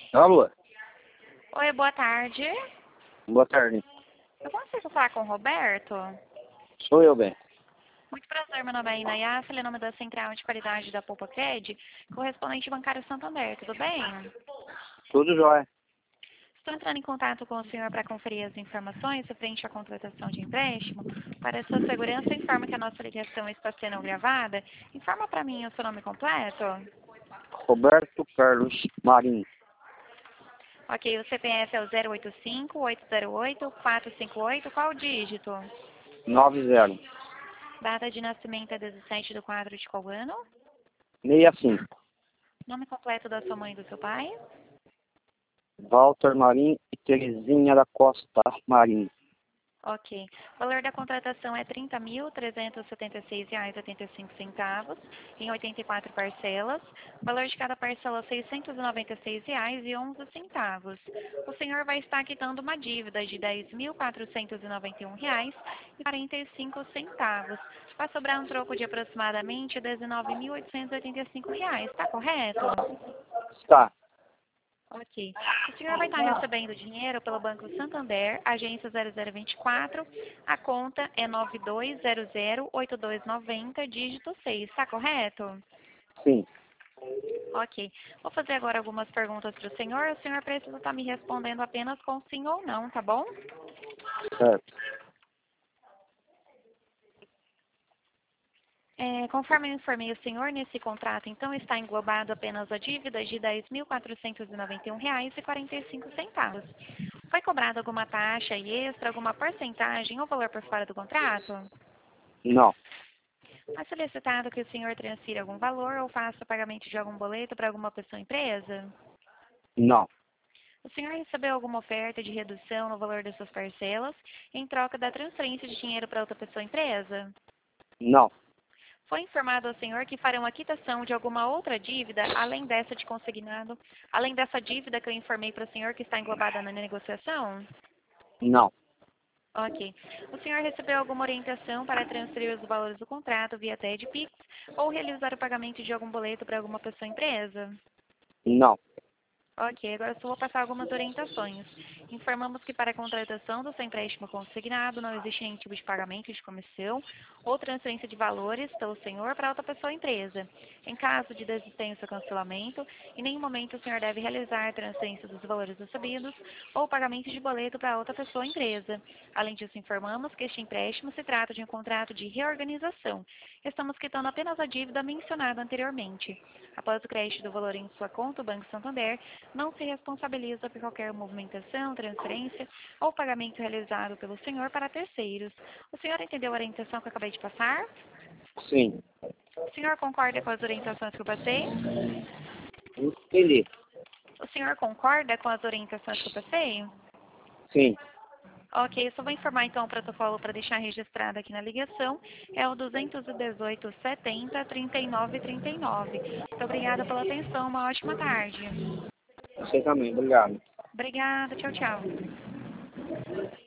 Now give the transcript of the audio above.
Alô? Oi, boa tarde. Boa tarde. Eu consigo falar com o Roberto? Sou eu, bem. Muito prazer, meu nome é Inaya, falei em nome da Central de Qualidade da Poupa Cred, correspondente bancário Santander, tudo bem? Tudo jóia. Estou entrando em contato com o senhor para conferir as informações referente à contratação de empréstimo. Para sua segurança, informa que a nossa ligação está sendo gravada. Informa para mim o seu nome completo. Roberto Carlos Marinho. Ok, o CPF é o 085-808-458, qual o dígito? 90. Data de nascimento é 17/4 de qual ano? 65. Nome completo da sua mãe e do seu pai? Walter Marinho e Terezinha da Costa Marinho. Ok. O valor da contratação é R$ 30.376,85 em 84 parcelas. O valor de cada parcela é R$ 696,11. O senhor vai estar quitando uma dívida de R$ 10.491,45. Vai sobrar um troco de aproximadamente R$ 19.885. Está correto? Tá. Ok. O senhor vai estar recebendo dinheiro pelo Banco Santander, agência 0024. A conta é 92008290, dígito 6. Está correto? Sim. Ok. Vou fazer agora algumas perguntas para o senhor. O senhor precisa estar me respondendo apenas com sim ou não, tá bom? Certo. Conforme eu informei o senhor, nesse contrato, então, está englobado apenas a dívida de R$ 10.491,45. Foi cobrada alguma taxa extra, alguma porcentagem ou valor por fora do contrato? Não. Foi solicitado que o senhor transfira algum valor ou faça pagamento de algum boleto para alguma pessoa ou empresa? Não. O senhor recebeu alguma oferta de redução no valor das suas parcelas em troca da transferência de dinheiro para outra pessoa ou empresa? Não. Foi informado ao senhor que farão a quitação de alguma outra dívida, além dessa de consignado, além dessa dívida que eu informei para o senhor que está englobada na negociação? Não. Ok. O senhor recebeu alguma orientação para transferir os valores do contrato via TED Pix ou realizar o pagamento de algum boleto para alguma pessoa ou empresa? Não. Ok, agora eu só vou passar algumas orientações. Informamos que para a contratação do seu empréstimo consignado não existe nenhum tipo de pagamento de comissão ou transferência de valores pelo senhor para outra pessoa ou empresa. Em caso de desistência ou cancelamento, em nenhum momento o senhor deve realizar transferência dos valores recebidos ou pagamento de boleto para outra pessoa ou empresa. Além disso, informamos que este empréstimo se trata de um contrato de reorganização. Estamos quitando apenas a dívida mencionada anteriormente. Após o crédito do valor em sua conta, o Banco Santander não se responsabiliza por qualquer movimentação, transferência ou pagamento realizado pelo senhor para terceiros. O senhor entendeu a orientação que eu acabei de passar? Sim. O senhor concorda com as orientações que eu passei? Entendi. O senhor concorda com as orientações que eu passei? Sim. Ok, só vou informar então o protocolo para deixar registrado aqui na ligação. É o 218 70 39 39. Muito obrigada pela atenção, uma ótima tarde. Você também. Obrigado. Obrigada, tchau, tchau.